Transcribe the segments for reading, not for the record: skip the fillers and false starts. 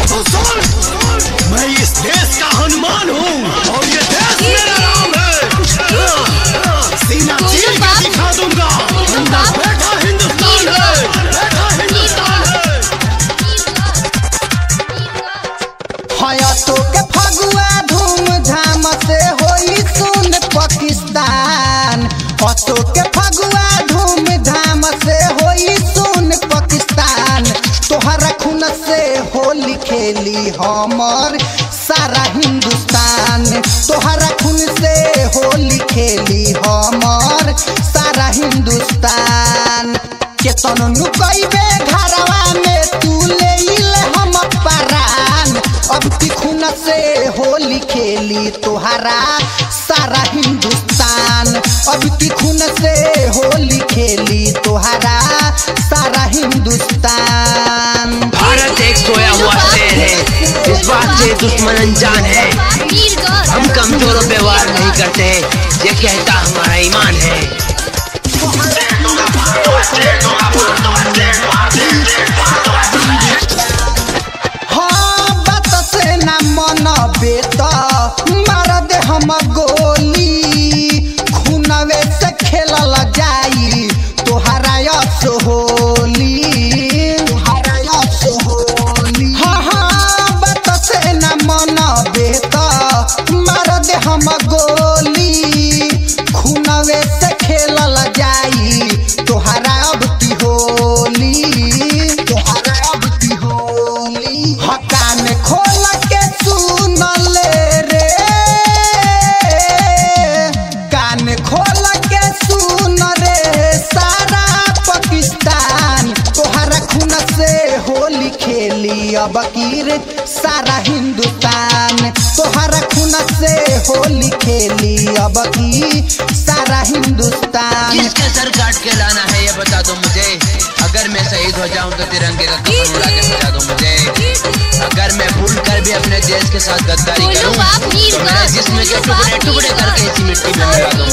तो सुन, मैं इस देश का हनुमान हूँ और ये देश मेरा नाम है। सीना चीर के दिखा दूंगा, बैठा हिंदुस्तान है, बैठा हिंदुस्तान है। हयातो के फगुआ धूमधाम से होई सुन पाकिस्तान। हयातो के फगुआ धूमधाम से होई सुन पाकिस्तान। तोहरा खून से होली खेली हमर सारा हिंदुस्तान। तोहरा खून से होली खेली हमर सारा हिंदुस्तान। केतन नुकइबे घरवा में तू ले हम परान। अब की खून से होली खेली तोहरा सारा हिंदुस्तान। अब की खून से होली खेली तोहरा सारा हिंदुस्तान। भारत एक सोया हुआ शेर है, इस बात से दुश्मन अनजान है। हम कमजोरों पे वार नहीं करते, ये कहता हमारा ईमान है। हाँ बात से न मनबे तो मार दे हम गोली। खूनवे से खेलल जाई तोहरा यस होली। हाँ हाँ बात से न मनबे तो मार दे हम गोली। खूनवे से खेलल जाई तोहरा अब की होली। तोहरा अब की होली। कान खोल के सुन ले रे, कान खोल के सुन रे सारा पाकिस्तान। तोहरा खून से होली खेली अब की सारा हिंदुस्तान। तोहरा खून से होली खेली अब की सारा हिंदुस्तान। किसके सर काट के लाना है ये बता दो मुझे। अगर मैं शहीद हो जाऊं तो तिरंगे का कफन उड़ा के सजा दो मुझे। अगर मैं भूल कर भी अपने देश के साथ गद्दारी करूं तो मेरे जिस्म के टुकड़े टुकड़े करके इसी मिट्टी में मिला दो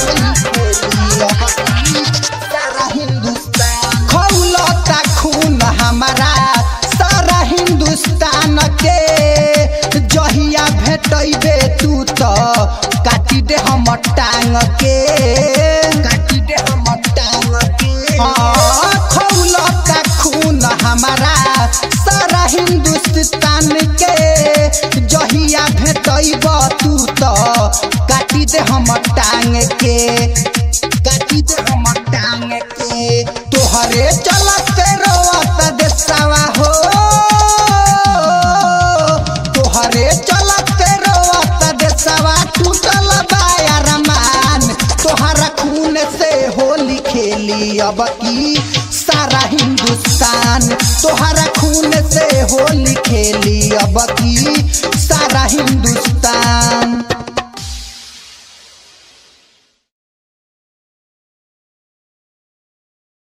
मुझे। खौलता खून हमारा सारा हिंदुस्तान के। जहिया भेटैबे तू तो काटी दे हम टांग के। काटी दे हम टांग के। खौलता खून हमारा सारा हिंदुस्तान के। जहिया भेटैब तू तो काटी दे हम टांग के। काटी दे हम टांग के। तोहरे चलते रोवत देशवा हो, तोहरे चलते रोवत देशवा। टूटल बाया रमान तोहरा खून से होली खेली अब की सारा हिंदुस्तान। तोहरा खून से